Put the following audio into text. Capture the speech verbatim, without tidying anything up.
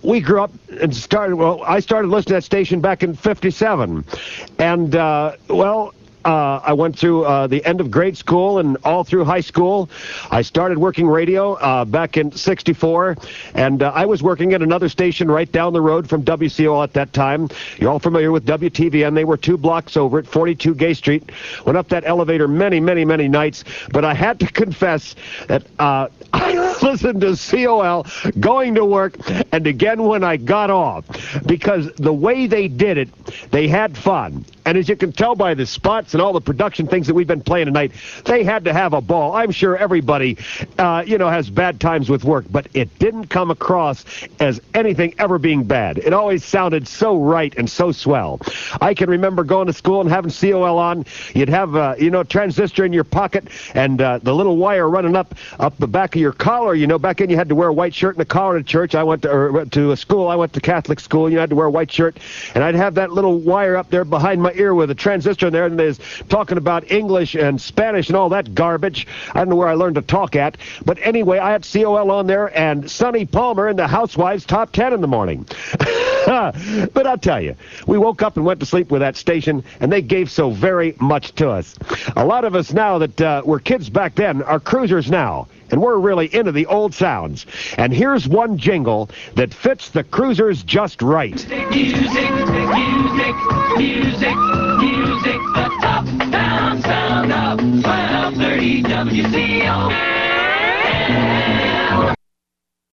we grew up and started, well, I started listening to that station back in fifty-seven. And, uh, well, Uh, I went through uh, the end of grade school and all through high school. I started working radio uh, back in sixty-four, and uh, I was working at another station right down the road from W C O L at that time. You're all familiar with W T V N. They were two blocks over at forty-two Gay Street. Went up that elevator many, many, many nights, but I had to confess that uh, I listened to C O L going to work and again when I got off, because the way they did it, they had fun. And as you can tell by the spots and all the production things that we've been playing tonight, they had to have a ball. I'm sure everybody, uh, you know, has bad times with work, but it didn't come across as anything ever being bad. It always sounded so right and so swell. I can remember going to school and having C O L on. You'd have, uh, you know, a transistor in your pocket and uh, the little wire running up up the back of your collar. You know, back then you had to wear a white shirt and a collar to church. I went to, or, to a school. I went to Catholic school. You had to wear a white shirt, and I'd have that little wire up there behind my ear with a transistor in there, and there's talking about English and Spanish and all that garbage. I don't know where I learned to talk at, but anyway, I had C O L on there and Sonny Palmer in the Housewives Top ten in the morning. But I'll tell you, we woke up and went to sleep with that station, and they gave so very much to us. A lot of us now that uh, were kids back then are cruisers now, and we're really into the old sounds. And here's one jingle that fits the cruisers just right. Music, music, music, music, music, the top down sound of twelve thirty W C O L.